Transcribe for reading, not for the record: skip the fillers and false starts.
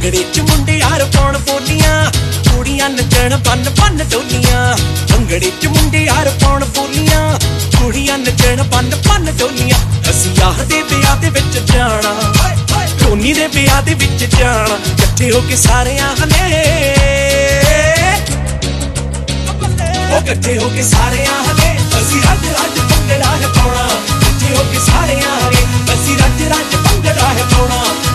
ਭੰਗੜੇ ਚ ਮੁੰਡੇ यार पाउण बोलियां, कुड़ियां नचण बन बन डोलियां। भंगड़े च मुंडे यार पाउण बोलियां, कुड़ियां नचण बन बन डोलियां। असीं यार दे ब्याह दे विच जाना, टोनी दे ब्याह दे विच जाना, इकट्ठे हो के सारियां ने इकट्ठे हो के सारियां ने असीं रज रज भंगड़ा है पाउणा। इकट्ठे हो के सारियां ने असीं रज रज भंगड़ा है पाउणा।